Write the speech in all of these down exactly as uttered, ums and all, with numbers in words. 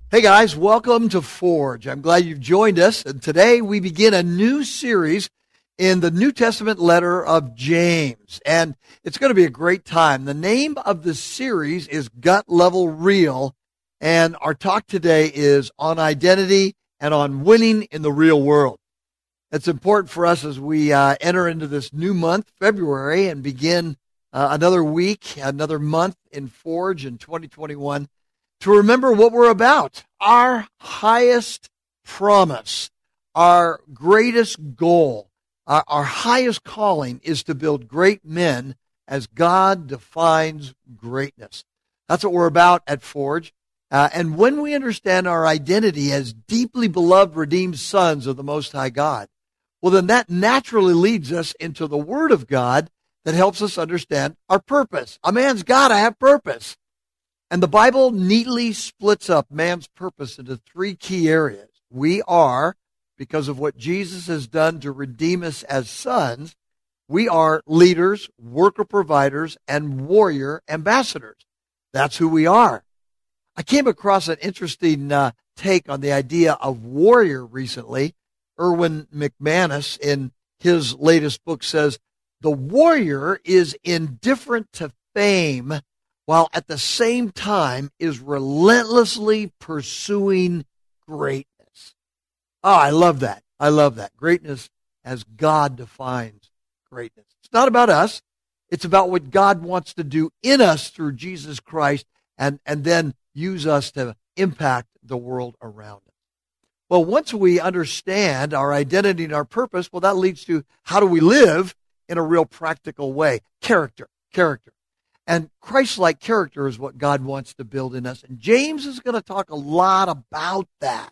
Hey guys, welcome to Forge. I'm glad you've joined us. And today we begin a new series in the New Testament letter of James. And it's going to be a great time. The name of the series is Gut Level Real. And our talk today is on identity and on winning in the real world. It's important for us as we uh, enter into this new month, February, and begin uh, another week, another month in Forge in twenty twenty-one. To remember what we're about, our highest promise, our greatest goal, our, our highest calling is to build great men as God defines greatness. That's what we're about at Forge. Uh, and when we understand our identity as deeply beloved, redeemed sons of the Most High God, well, then that naturally leads us into the Word of God that helps us understand our purpose. A man's got to have purpose. And the Bible neatly splits up man's purpose into three key areas. We are, because of what Jesus has done to redeem us as sons, we are leaders, worker providers, and warrior ambassadors. That's who we are. I came across an interesting uh, take on the idea of warrior recently. Erwin McManus, in his latest book, says, the warrior is indifferent to fame, while at the same time is relentlessly pursuing greatness. Oh, I love that. I love that. Greatness as God defines greatness. It's not about us. It's about what God wants to do in us through Jesus Christ and, and then use us to impact the world around us. Well, once we understand our identity and our purpose, well, that leads to how do we live in a real practical way? Character, character. And Christ-like character is what God wants to build in us. And James is going to talk a lot about that.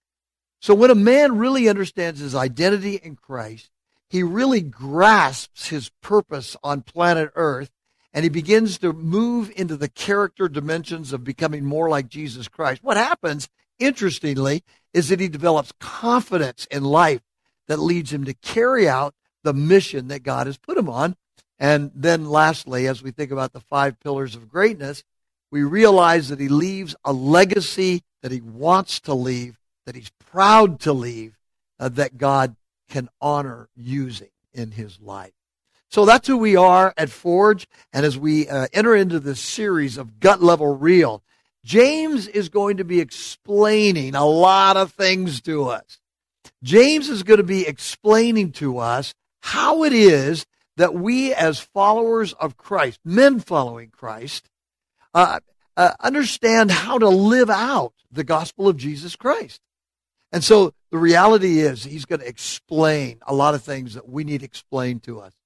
So when a man really understands his identity in Christ, he really grasps his purpose on planet Earth, and he begins to move into the character dimensions of becoming more like Jesus Christ. What happens, interestingly, is that he develops confidence in life that leads him to carry out the mission that God has put him on. And then lastly, as we think about the five pillars of greatness, we realize that he leaves a legacy that he wants to leave, that he's proud to leave, uh, that God can honor using in his life. So that's who we are at Forge. And as we uh, enter into this series of Gut Level Real, James is going to be explaining a lot of things to us. James is going to be explaining to us how it is that we as followers of Christ, men following Christ, uh, uh, understand how to live out the gospel of Jesus Christ. And so the reality is he's going to explain a lot of things that we need explained to us.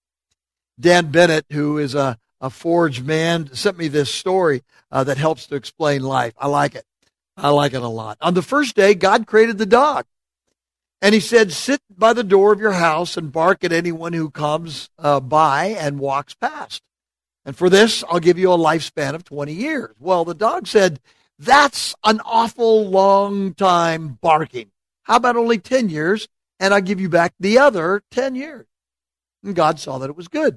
Dan Bennett, who is a, a Forge man, sent me this story uh, that helps to explain life. I like it. I like it a lot. On the first day, God created the dog. And he said, sit by the door of your house and bark at anyone who comes uh, by and walks past. And for this, I'll give you a lifespan of twenty years. Well, the dog said, that's an awful long time barking. How about only ten years, and I'll give you back the other ten years? And God saw that it was good.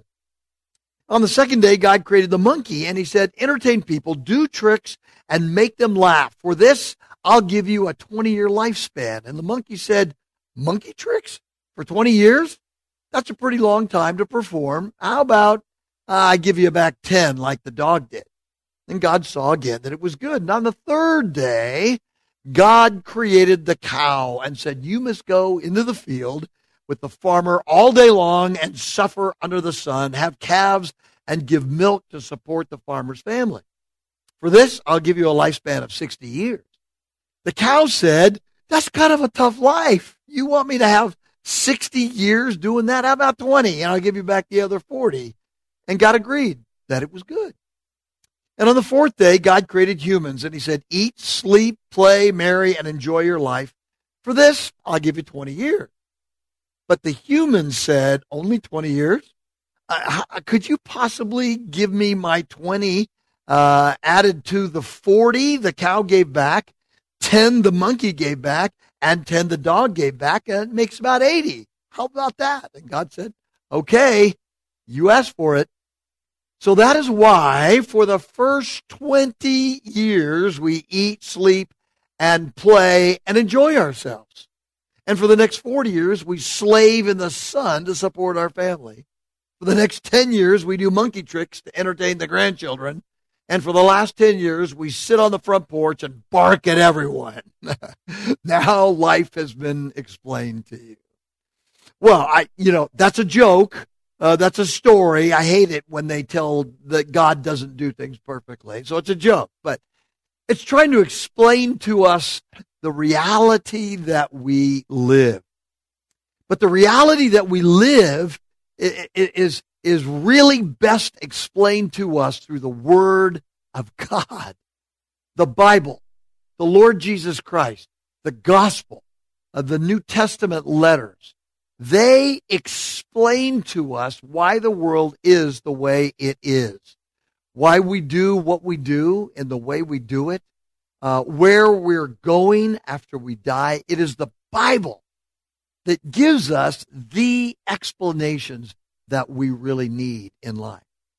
On the second day, God created the monkey, and he said, entertain people, do tricks, and make them laugh. For this, I'll give you a twenty-year lifespan. And the monkey said, monkey tricks for twenty years? That's a pretty long time to perform. How about uh, I give you back ten like the dog did? And God saw again that it was good. And on the third day, God created the cow and said, you must go into the field with the farmer all day long and suffer under the sun, have calves, and give milk to support the farmer's family. For this, I'll give you a lifespan of sixty years. The cow said, that's kind of a tough life. You want me to have sixty years doing that? How about twenty? And I'll give you back the other forty. And God agreed that it was good. And on the fourth day, God created humans, and he said, eat, sleep, play, marry, and enjoy your life. For this, I'll give you twenty years. But the humans said, only twenty years? Uh, could you possibly give me my twenty uh, added to the forty the cow gave back, ten the monkey gave back, and ten the dog gave back, and it makes about eighty. How about that? And God said, okay, you asked for it. So that is why for the first twenty years we eat, sleep, and play and enjoy ourselves. And for the next forty years, we slave in the sun to support our family. For the next ten years, we do monkey tricks to entertain the grandchildren. And for the last ten years, we sit on the front porch and bark at everyone. Now life has been explained to you. Well, I, you know, that's a joke. Uh, that's a story. I hate it when they tell that God doesn't do things perfectly. So it's a joke. But it's trying to explain to us the reality that we live. But the reality that we live is is really best explained to us through the Word of God, the Bible, the Lord Jesus Christ, the gospel, of the New Testament letters. They explain to us why the world is the way it is, why we do what we do and the way we do it, uh, where we're going after we die. It is the Bible that gives us the explanations that we really need in life.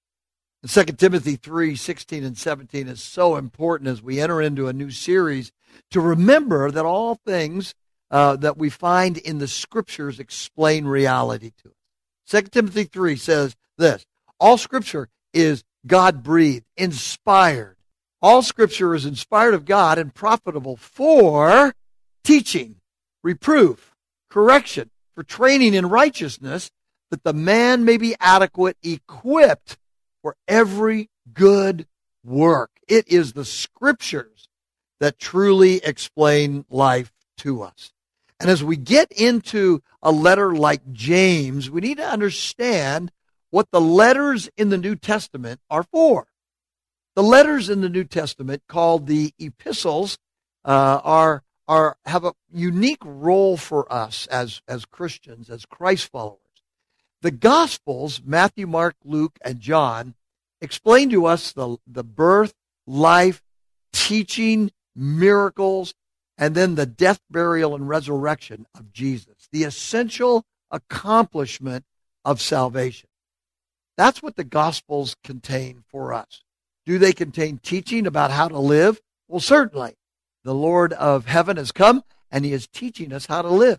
And Second Timothy three, sixteen and seventeen is so important as we enter into a new series to remember that all things uh, that we find in the Scriptures explain reality to us. Second Timothy three says this: all Scripture is God-breathed, inspired. All Scripture is inspired of God and profitable for teaching, reproof, correction, for training in righteousness, that the man may be adequate, equipped for every good work. It is the Scriptures that truly explain life to us. And as we get into a letter like James, we need to understand what the letters in the New Testament are for. The letters in the New Testament, called the epistles, uh, are, are have a unique role for us as, as Christians, as Christ followers. The Gospels, Matthew, Mark, Luke, and John, explain to us the, the birth, life, teaching, miracles, and then the death, burial, and resurrection of Jesus, the essential accomplishment of salvation. That's what the Gospels contain for us. Do they contain teaching about how to live? Well, certainly. The Lord of heaven has come, and he is teaching us how to live.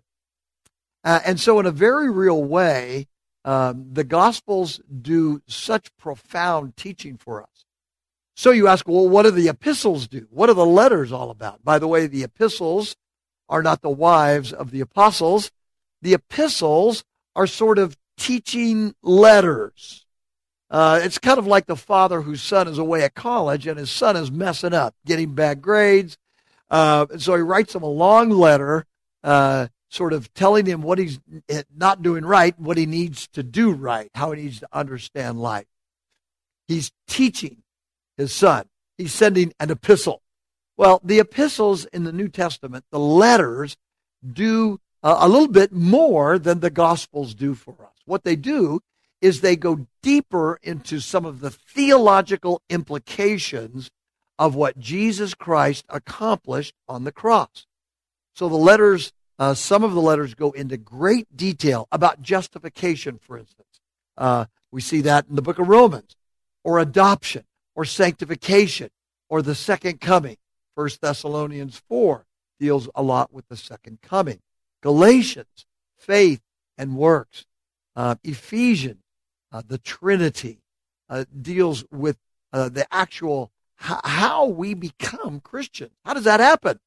Uh, and so in a very real way, Um, the Gospels do such profound teaching for us. So you ask, well, what do the epistles do? What are the letters all about? By the way, the epistles are not the wives of the apostles. The epistles are sort of teaching letters. Uh, it's kind of like the father whose son is away at college and his son is messing up, getting bad grades. Uh, so he writes him a long letter, uh, sort of telling him what he's not doing right, what he needs to do right, how he needs to understand life. He's teaching his son. He's sending an epistle. Well, the epistles in the New Testament, the letters, do uh, a little bit more than the Gospels do for us. What they do is they go deeper into some of the theological implications of what Jesus Christ accomplished on the cross. So the letters Uh, some of the letters go into great detail about justification, for instance. Uh, we see that in the book of Romans, or adoption, or sanctification, or the second coming. First Thessalonians four deals a lot with the second coming. Galatians, faith and works. Uh, Ephesians, uh, the Trinity, uh, deals with uh, the actual h- how we become Christians. How does that happen?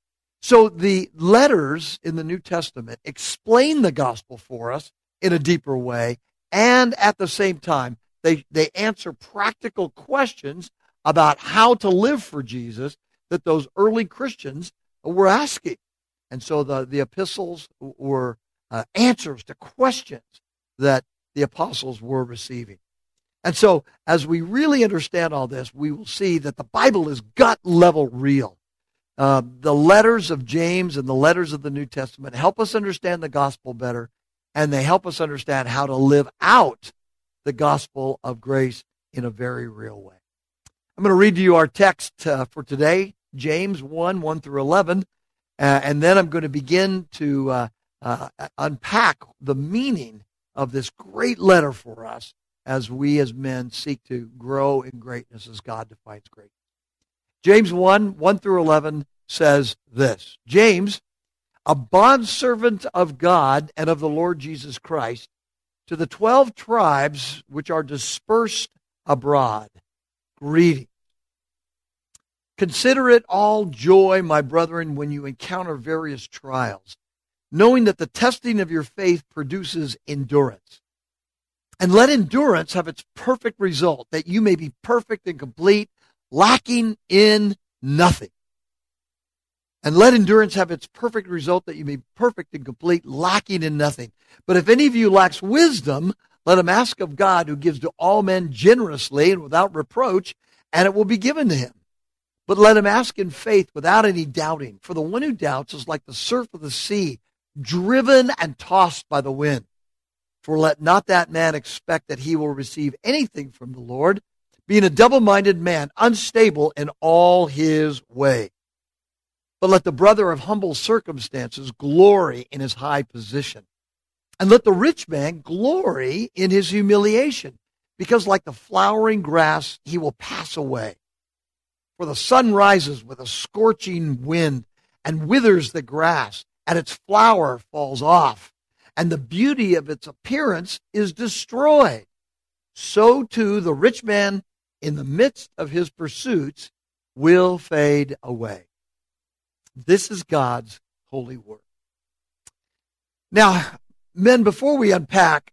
So the letters in the New Testament explain the gospel for us in a deeper way, and at the same time, they, they answer practical questions about how to live for Jesus that those early Christians were asking. And so the, the epistles were uh, answers to questions that the apostles were receiving. And so as we really understand all this, we will see that the Bible is gut-level real. Uh, the letters of James and the letters of the New Testament help us understand the gospel better, and they help us understand how to live out the gospel of grace in a very real way. I'm going to read to you our text uh, for today, James one, one through eleven, uh, and then I'm going to begin to uh, uh, unpack the meaning of this great letter for us as we as men seek to grow in greatness as God defines greatness. James one, one through eleven says this, James, a bondservant of God and of the Lord Jesus Christ, to the twelve tribes which are dispersed abroad, greeting. Consider it all joy, my brethren, when you encounter various trials, knowing that the testing of your faith produces endurance. And let endurance have its perfect result, that you may be perfect and complete, lacking in nothing. And let endurance have its perfect result, that you may be perfect and complete, lacking in nothing. But if any of you lacks wisdom, let him ask of God, who gives to all men generously and without reproach, and it will be given to him. But let him ask in faith without any doubting. For the one who doubts is like the surf of the sea, driven and tossed by the wind. For let not that man expect that he will receive anything from the Lord, being a double-minded man, unstable in all his way. But let the brother of humble circumstances glory in his high position. And let the rich man glory in his humiliation, because like the flowering grass, he will pass away. For the sun rises with a scorching wind and withers the grass, and its flower falls off, and the beauty of its appearance is destroyed. So too the rich man in the midst of his pursuits will fade away. This is God's holy word. Now, men, before we unpack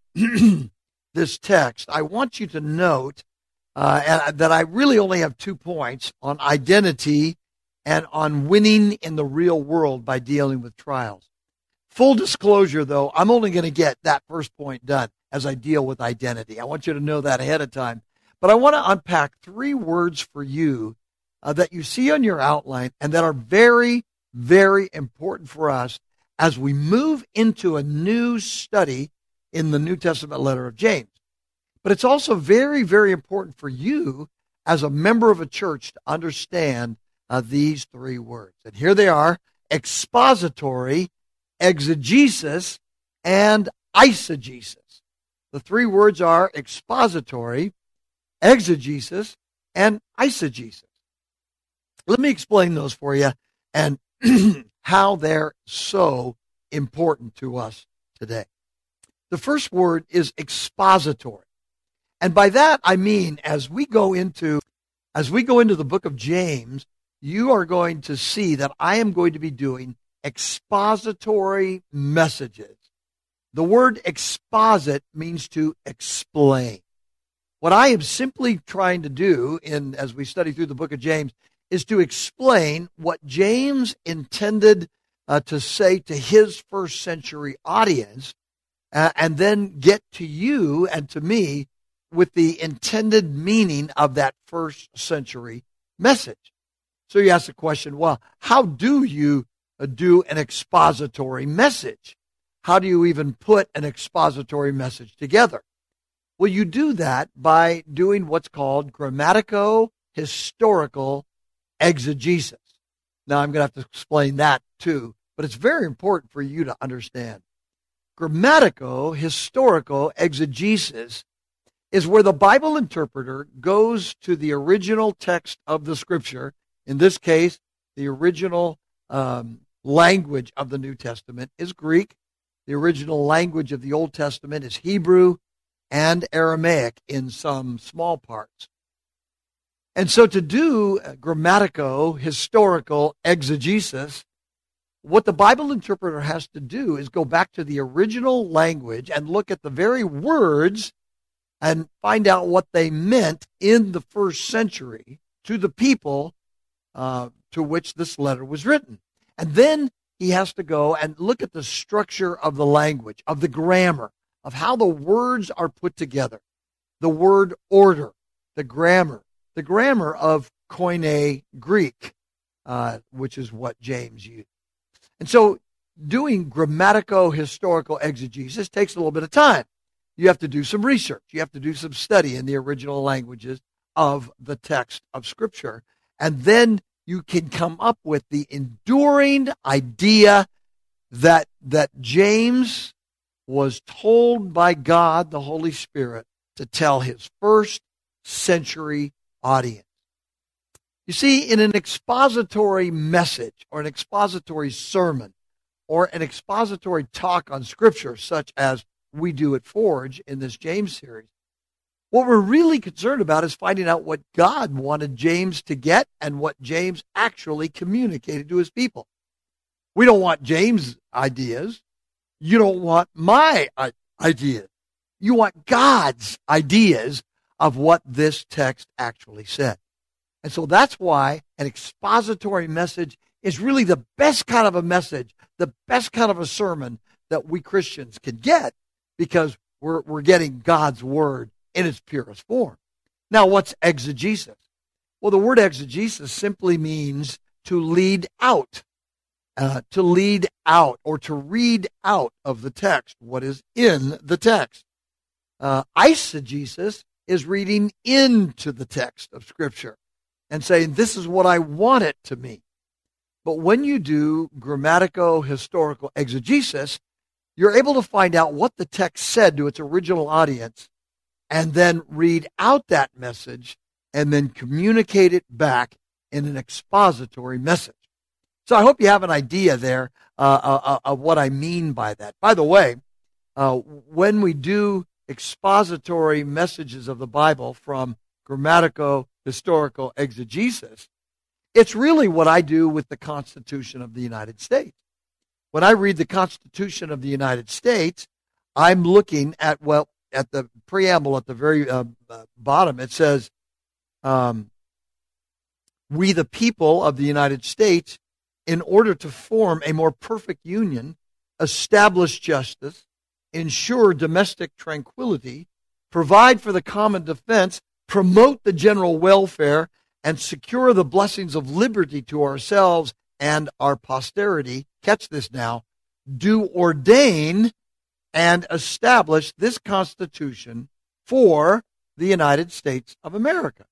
this text, I want you to note uh, that I really only have two points on identity and on winning in the real world by dealing with trials. Full disclosure, though, I'm only going to get that first point done as I deal with identity. I want you to know that ahead of time. But I want to unpack three words for you uh, that you see on your outline and that are very, very important for us as we move into a new study in the New Testament letter of James. But it's also very, very important for you as a member of a church to understand uh, these three words. And here they are: expository, exegesis, and eisegesis. The three words are expository, exegesis, and eisegesis. Let me explain those for you and how they're so important to us today. The first word is expository. And by that I mean as we go into as we go into the book of James, you are going to see that I am going to be doing expository messages. The word exposit means to explain. What I am simply trying to do in as we study through the book of James is to explain what James intended uh, to say to his first century audience, uh, and then get to you and to me with the intended meaning of that first century message. So you ask the question, well, how do you uh, do an expository message? How do you even put an expository message together? Well, you do that by doing what's called grammatico-historical exegesis. Now, I'm going to have to explain that too, but it's very important for you to understand. Grammatico-historical exegesis is where the Bible interpreter goes to the original text of the Scripture, in this case, the original um, language of the New Testament is Greek. The original language of the Old Testament is Hebrew and Aramaic in some small parts. And so to do grammatico-historical exegesis, what the Bible interpreter has to do is go back to the original language and look at the very words and find out what they meant in the first century to the people uh, to which this letter was written. And then he has to go and look at the structure of the language, of the grammar, of how the words are put together, the word order, the grammar, the grammar of Koine Greek, uh, which is what James used. And so doing grammatico-historical exegesis takes a little bit of time. You have to do some research. You have to do some study in the original languages of the text of Scripture. And then you can come up with the enduring idea that, that James was told by God, the Holy Spirit, to tell his first century audience. You see, in an expository message or an expository sermon or an expository talk on Scripture, such as we do at Forge in this James series, what we're really concerned about is finding out what God wanted James to get and what James actually communicated to his people. We don't want James' ideas. You don't want my ideas. You want God's ideas of what this text actually said. And so that's why an expository message is really the best kind of a message, the best kind of a sermon that we Christians can get, because we're, we're getting God's word in its purest form. Now, what's exegesis? Well, the word exegesis simply means to lead out, uh, to lead out or to read out of the text what is in the text. Uh, eisegesis is reading into the text of Scripture and saying, this is what I want it to mean. But when you do grammatico-historical exegesis, you're able to find out what the text said to its original audience and then read out that message and then communicate it back in an expository message. So I hope you have an idea there uh, uh, of what I mean by that. By the way, uh, when we do expository messages of the Bible from grammatico-historical exegesis, it's really what I do with the Constitution of the United States. When I read the Constitution of the United States, I'm looking at, well, at the preamble at the very uh, bottom. It says, um, we the people of the United States, in order to form a more perfect union, establish justice, ensure domestic tranquility, provide for the common defense, promote the general welfare, and secure the blessings of liberty to ourselves and our posterity. Catch this now. Do ordain and establish this Constitution for the United States of America.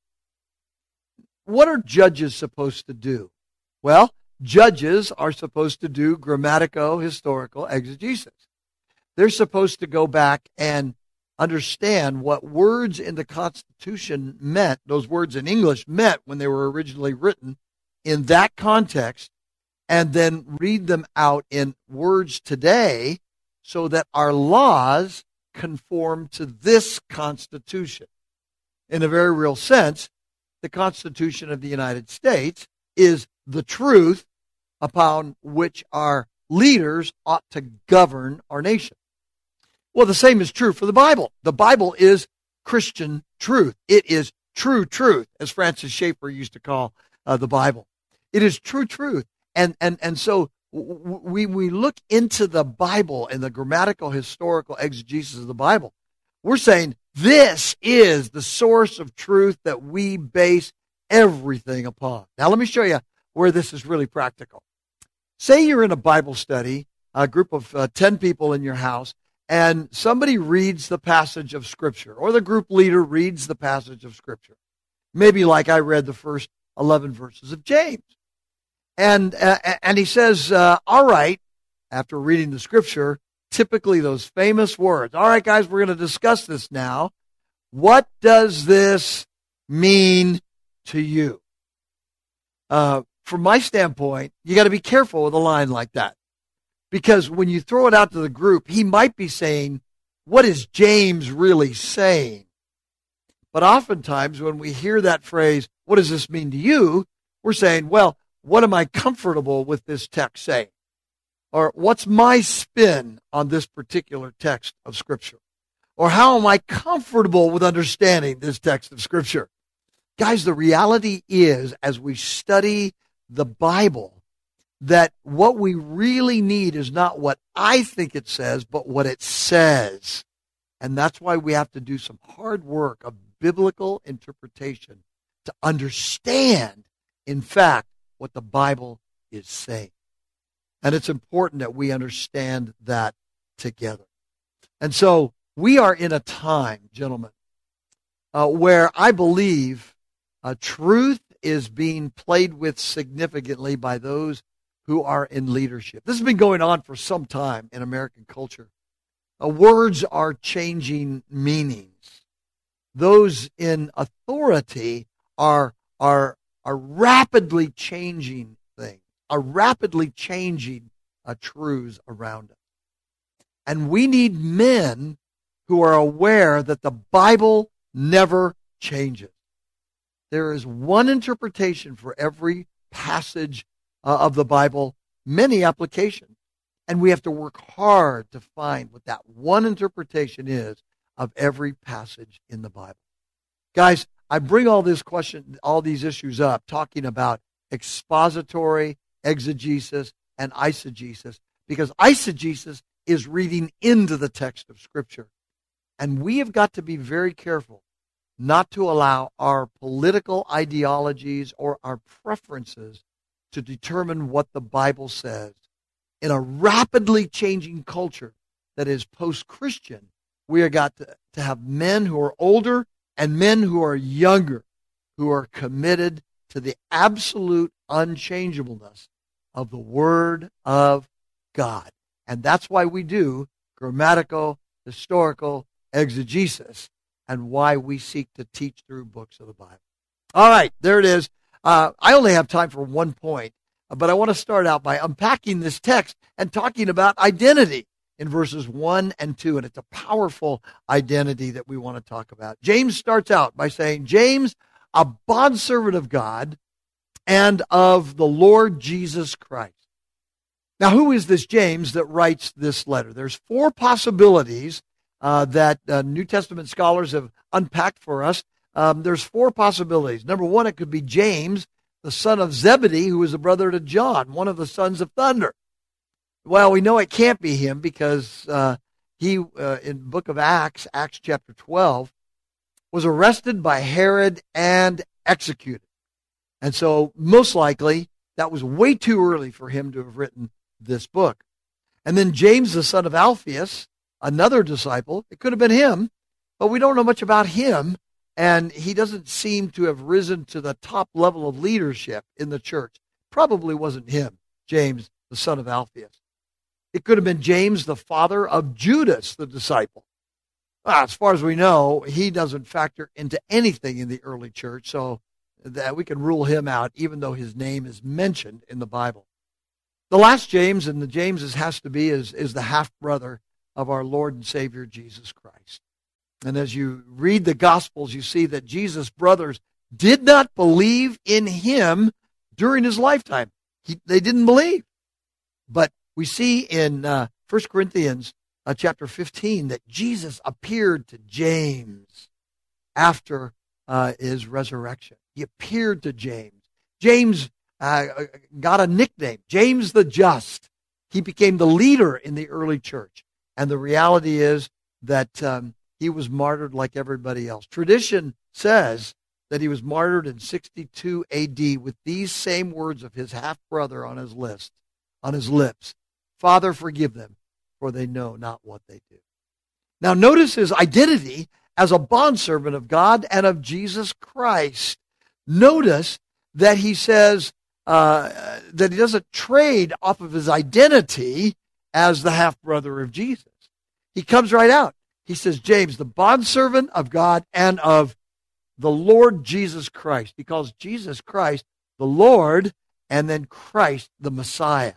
What are judges supposed to do? Well, judges are supposed to do grammatico-historical exegesis. They're supposed to go back and understand what words in the Constitution meant, those words in English meant when they were originally written in that context, and then read them out in words today so that our laws conform to this Constitution. In a very real sense, the Constitution of the United States is the truth upon which our leaders ought to govern our nation. Well, the same is true for the Bible. The Bible is Christian truth. It is true truth, as Francis Schaeffer used to call uh, the Bible. It is true truth. And and and so we we look into the Bible and the grammatical historical exegesis of the Bible. We're saying this is the source of truth that we base everything upon. Now, let me show you where this is really practical. Say you're in a Bible study, a group of uh, ten people in your house, and somebody reads the passage of Scripture, or the group leader reads the passage of Scripture. Maybe like I read the first eleven verses of James. And uh, and he says, uh, all right, after reading the Scripture, typically those famous words, all right, guys, we're going to discuss this now. What does this mean to you? Uh, from my standpoint, you got to be careful with a line like that. Because when you throw it out to the group, he might be saying, what is James really saying? But oftentimes when we hear that phrase, what does this mean to you? We're saying, well, what am I comfortable with this text saying? Or what's my spin on this particular text of Scripture? Or how am I comfortable with understanding this text of Scripture? Guys, the reality is, as we study the Bible, that what we really need is not what I think it says, but what it says. And that's why we have to do some hard work of biblical interpretation to understand, in fact, what the Bible is saying. And it's important that we understand that together. And so we are in a time, gentlemen, uh, where I believe uh, truth is being played with significantly by those who are in leadership. This has been going on for some time in American culture. Uh, words are changing meanings. Those in authority are, are are rapidly changing things, are rapidly changing uh, truths around us. And we need men who are aware that the Bible never changes. There is one interpretation for every passage uh, of the Bible, many applications. And we have to work hard to find what that one interpretation is of every passage in the Bible. Guys, I bring all this question, all these issues up, talking about expository, exegesis, and eisegesis, because eisegesis is reading into the text of Scripture. And we have got to be very careful not to allow our political ideologies or our preferences to determine what the Bible says. In a rapidly changing culture that is post-Christian, we have got to, to have men who are older and men who are younger, who are committed to the absolute unchangeableness of the Word of God. And that's why we do grammatical, historical exegesis, and why we seek to teach through books of the Bible. All right, there it is. Uh, I only have time for one point, but I want to start out by unpacking this text and talking about identity in verses one and two, and it's a powerful identity that we want to talk about. James starts out by saying, James, a bondservant of God and of the Lord Jesus Christ. Now, who is this James that writes this letter? There's four possibilities uh, that uh, New Testament scholars have unpacked for us. Um, there's four possibilities. Number one, it could be James, the son of Zebedee, who was a brother to John, one of the sons of thunder. Well, we know it can't be him because uh, he, uh, in the book of Acts, Acts chapter twelve, was arrested by Herod and executed. And so, most likely, that was way too early for him to have written this book. And then James, the son of Alphaeus, another disciple, it could have been him, but we don't know much about him. And he doesn't seem to have risen to the top level of leadership in the church. Probably wasn't him, James, the son of Alphaeus. It could have been James, the father of Judas, the disciple. Well, as far as we know, he doesn't factor into anything in the early church, so that we can rule him out, even though his name is mentioned in the Bible. The last James, and the Jameses has to be, is, is the half-brother of our Lord and Savior, Jesus Christ. And as you read the Gospels, you see that Jesus' brothers did not believe in him during his lifetime. He, they didn't believe. But we see in uh, First Corinthians uh, chapter fifteen that Jesus appeared to James after uh, his resurrection. He appeared to James. James uh, got a nickname, James the Just. He became the leader in the early church. And the reality is that um, he was martyred like everybody else. Tradition says that he was martyred in sixty-two A D with these same words of his half-brother on his list, on his lips. Father, forgive them, for they know not what they do. Now notice his identity as a bondservant of God and of Jesus Christ. Notice that he says uh, that he doesn't trade off of his identity as the half-brother of Jesus. He comes right out. He says, James, the bondservant of God and of the Lord Jesus Christ. He calls Jesus Christ the Lord and then Christ the Messiah.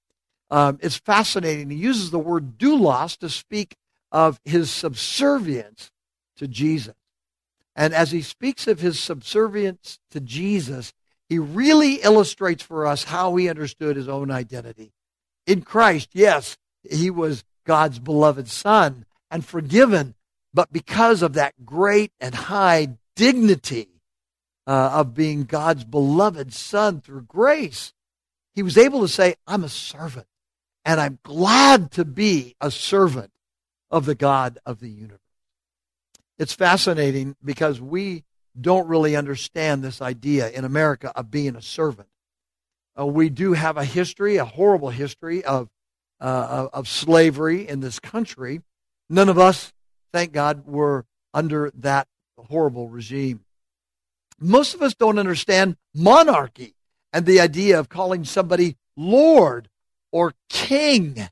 Um, it's fascinating. He uses the word doulos to speak of his subservience to Jesus. And as he speaks of his subservience to Jesus, he really illustrates for us how he understood his own identity. In Christ, yes, he was God's beloved Son and forgiven, but because of that great and high dignity uh, of being God's beloved Son through grace, he was able to say, I'm a servant, and I'm glad to be a servant of the God of the universe. It's fascinating because we don't really understand this idea in America of being a servant. Uh, we do have a history, a horrible history of, uh, of slavery in this country. None of us, thank God, were under that horrible regime. Most of us don't understand monarchy and the idea of calling somebody Lord or King.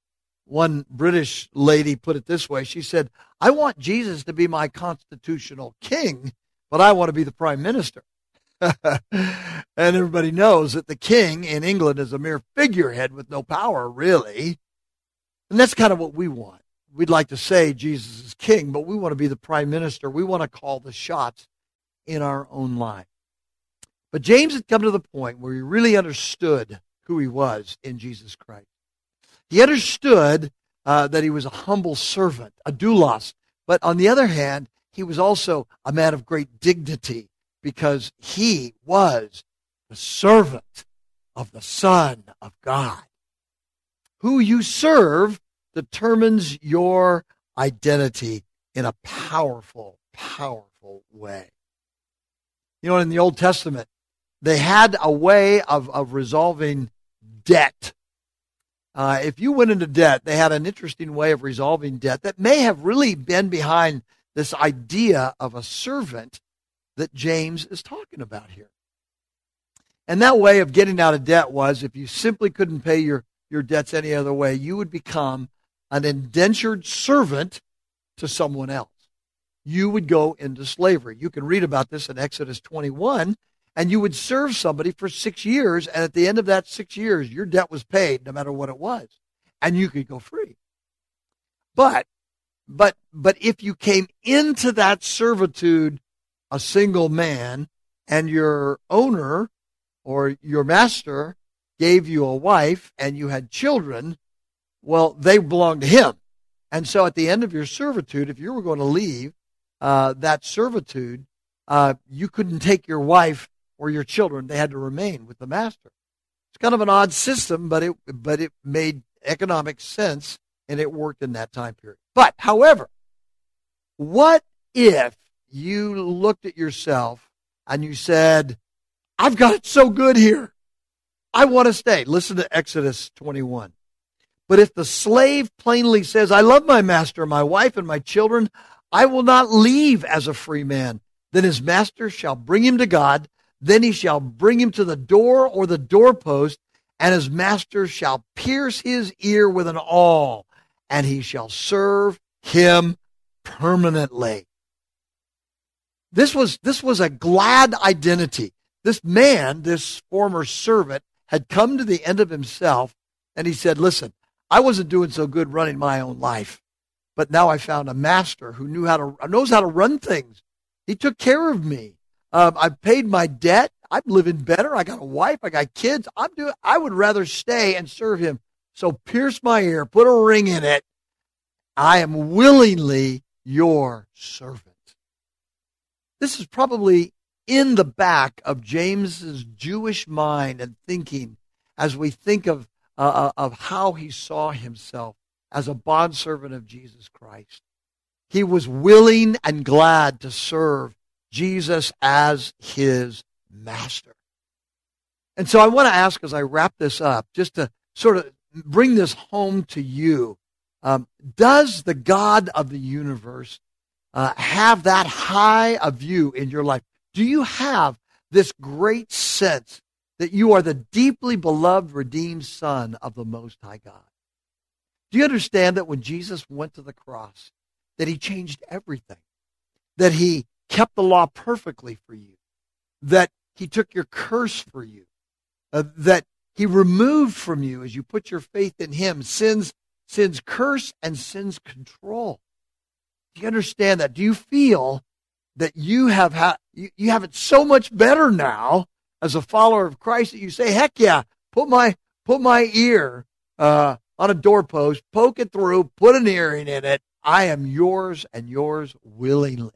One British lady put it this way. She said, I want Jesus to be my constitutional king, but I want to be the prime minister. And everybody knows that the king in England is a mere figurehead with no power, really. And that's kind of what we want. We'd like to say Jesus is king, but we want to be the prime minister. We want to call the shots in our own life. But James had come to the point where he really understood who he was in Jesus Christ. He understood uh, that he was a humble servant, a doulos. But on the other hand, he was also a man of great dignity because he was the servant of the Son of God. Who you serve determines your identity in a powerful, powerful way. You know, in the Old Testament, they had a way of, of resolving debt. Uh, if you went into debt, they had an interesting way of resolving debt that may have really been behind this idea of a servant that James is talking about here. And that way of getting out of debt was if you simply couldn't pay your, your debts any other way, you would become an indentured servant to someone else. You would go into slavery. You can read about this in Exodus twenty-one, and you would serve somebody for six years, and at the end of that six years, your debt was paid no matter what it was, and you could go free. But, but, but if you came into that servitude a single man, and your owner or your master gave you a wife and you had children, well, they belonged to him. And so at the end of your servitude, if you were going to leave uh, that servitude, uh, you couldn't take your wife or your children. They had to remain with the master. It's kind of an odd system, but it but it made economic sense, and it worked in that time period. But, however, what if you looked at yourself and you said, I've got it so good here. I want to stay. Listen to Exodus twenty-one. But if the slave plainly says, I love my master, my wife, and my children, I will not leave as a free man. Then his master shall bring him to God. Then he shall bring him to the door or the doorpost, and his master shall pierce his ear with an awl, and he shall serve him permanently. This was, this was a glad identity. This man, this former servant, had come to the end of himself, and he said, listen, I wasn't doing so good running my own life, but now I found a master who knew how to knows how to run things. He took care of me. Um, I paid my debt. I'm living better. I got a wife. I got kids. I'm doing. I would rather stay and serve him. So pierce my ear, put a ring in it. I am willingly your servant. This is probably in the back of James's Jewish mind and thinking as we think of Uh, of how he saw himself as a bondservant of Jesus Christ. He was willing and glad to serve Jesus as his master. And so I want to ask as I wrap this up, just to sort of bring this home to you, um, does the God of the universe uh, have that high a view in your life? Do you have this great sense that you are the deeply beloved, redeemed Son of the Most High God? Do you understand that when Jesus went to the cross, that he changed everything? That he kept the law perfectly for you? That he took your curse for you? Uh, that he removed from you, as you put your faith in him, sin's, sin's curse and sin's control? Do you understand that? Do you feel that you have, ha- you, you have it so much better now as a follower of Christ that you say, heck yeah, put my put my ear uh, on a doorpost, poke it through, put an earring in it. I am yours and yours willingly.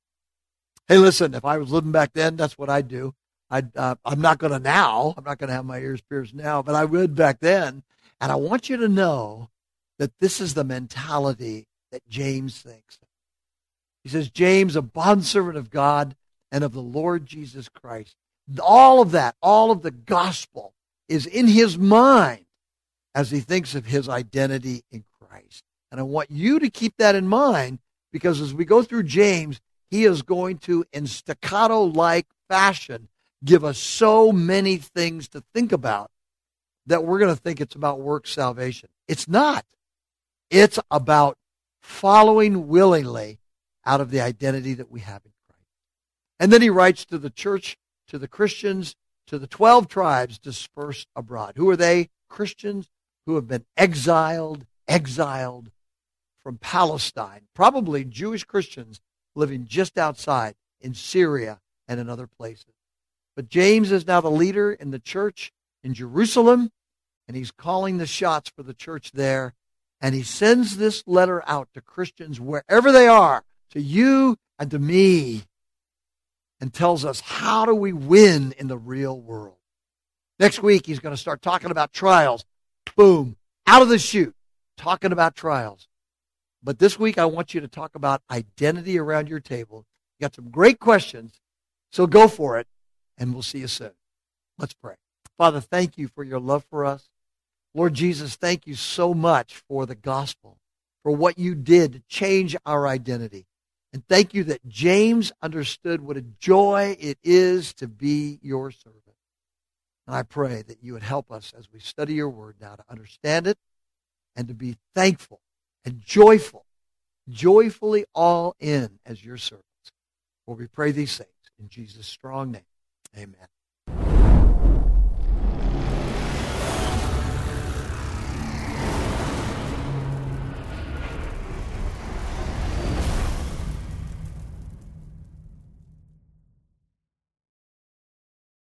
Hey, listen, if I was living back then, that's what I'd do. I'd, uh, I'm not going to now. I'm not going to have my ears pierced now, but I would back then. And I want you to know that this is the mentality that James thinks. He says, James, a bondservant of God and of the Lord Jesus Christ. All of that, all of the gospel is in his mind as he thinks of his identity in Christ. And I want you to keep that in mind, because as we go through James, he is going to, in staccato-like fashion, give us so many things to think about that we're going to think it's about work salvation. It's not. It's about following willingly out of the identity that we have in Christ. And then he writes to the church to the Christians, to the twelve tribes dispersed abroad. Who are they? Christians who have been exiled, exiled from Palestine. Probably Jewish Christians living just outside in Syria and in other places. But James is now the leader in the church in Jerusalem, and he's calling the shots for the church there. And he sends this letter out to Christians wherever they are, to you and to me, and tells us, how do we win in the real world? Next week, he's going to start talking about trials. Boom, out of the chute, talking about trials. But this week, I want you to talk about identity around your table. You got some great questions, so go for it, and we'll see you soon. Let's pray. Father, thank you for your love for us. Lord Jesus, thank you so much for the gospel, for what you did to change our identity. And thank you that James understood what a joy it is to be your servant. And I pray that you would help us as we study your word now to understand it and to be thankful and joyful, joyfully all in as your servants. For we pray these things in Jesus' strong name. Amen.